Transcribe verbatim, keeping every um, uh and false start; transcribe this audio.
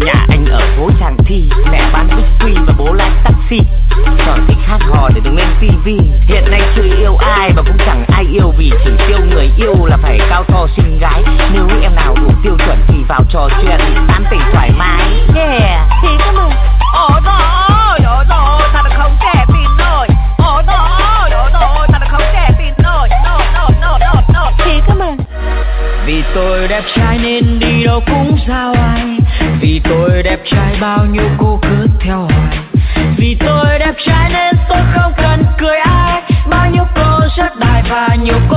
Nhà anh ở phố Tràng Thi, mẹ bán bích và bố lái taxi. Còn thích hát hò để đứng lên tivi. Hiện nay chưa yêu ai và cũng chẳng ai yêu, vì chỉ tiêu người yêu là phải cao to xinh gái. Nếu em nào đủ tiêu chuẩn thì vào trò chuyện tán tỉnh thoải mái. Yeah, thì cơ mà. Ôi trời ơi, ôi trời ơi, thật là không thể tin nổi. Ôi trời ơi, ôi trời ơi, thật là không thể tin nổi. No, no, no, no, no. Thì cơ mà. Vì tôi đẹp trai nên đi đâu cũng giao ai. Vì tôi đẹp trai bao nhiêu cô cứ theo hoài. Vì tôi đẹp trai nên tôi không cần cười ai. Bao nhiêu cô rất đài và nhiều cô